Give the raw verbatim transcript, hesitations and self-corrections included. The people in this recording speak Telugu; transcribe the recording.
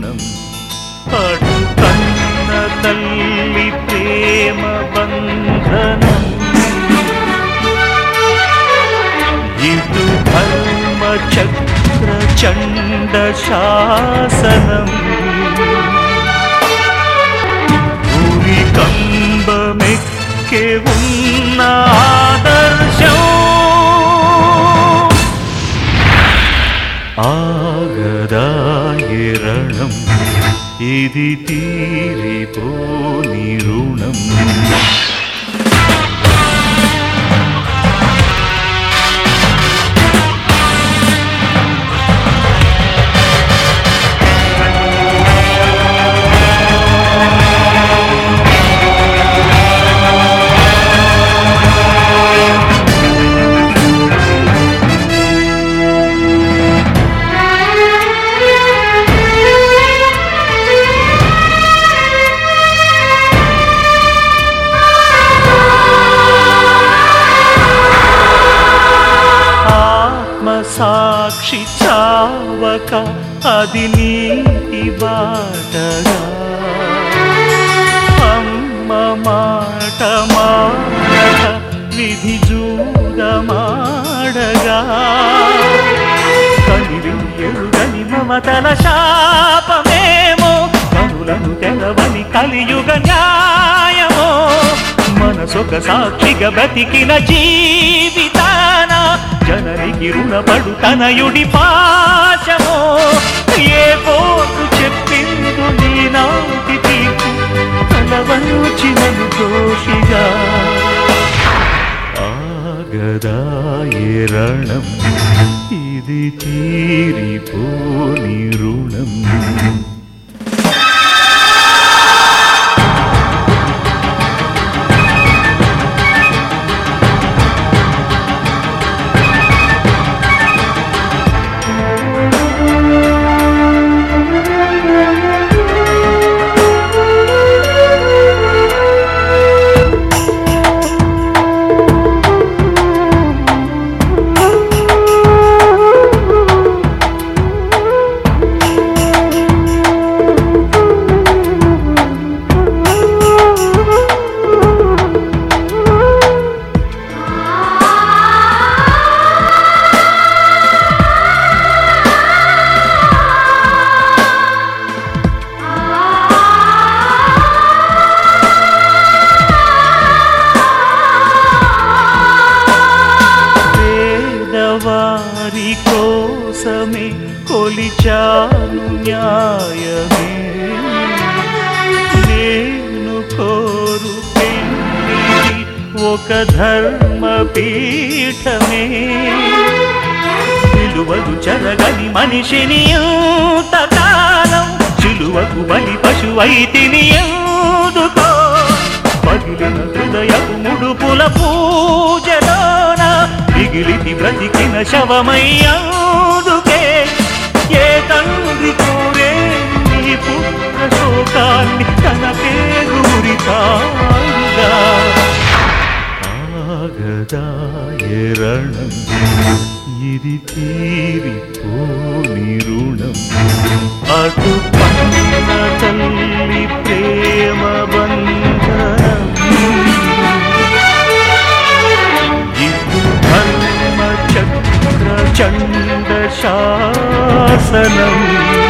రుణం అటు కన్న తల్లి ప్రేమ బంధనం ఇటు ధర్మ చక్ర చండ శాసనం భూమి కంబమెక్కే ఉన్న ఆదర్శం ఆగదాయే రణం ఇది తీరిపోని రుణం సాక్షి చావక అది నీటి బాటగా అమ్మ మాట మాట విధి జూదమాడగా కనివి ఎరుగని మమతల శాపమేమో కనులను తెలవని కలియుగ న్యాయమో మనసొక సాక్షిగా బ్రతికిన జీవితాన జననికి రుణపడు తనయుడి పాశమో ఏ కోర్టు చెప్పిందు నీ నాటి తీర్పు తలవంచినను దోషిగా ఆగదాయే రణం ఇది తీరిపోని రుణం వారి కోసమే కొలిచాను న్యాయమే నేను కోరు పెళ్లి ఒక ధర్మ పీఠమే విలువలు చెరగని మనిషిని ఎంతకాలం చిలువకు బలి పశువైతిని ఎందుకో పగిలిన హృదయపు ముడుపుల పూజలోన మిగిలితి బ్రతికిన శవమయ్యందుకే ఏ తండ్రి కోరే నీ పుత్ర శోకాన్ని తన పేరురితాగా ఆగదాయే రణం ఇది తీరిపోని రుణం అటు కన్న తల్లి ప్రేమ బంధనం చండ శాసనం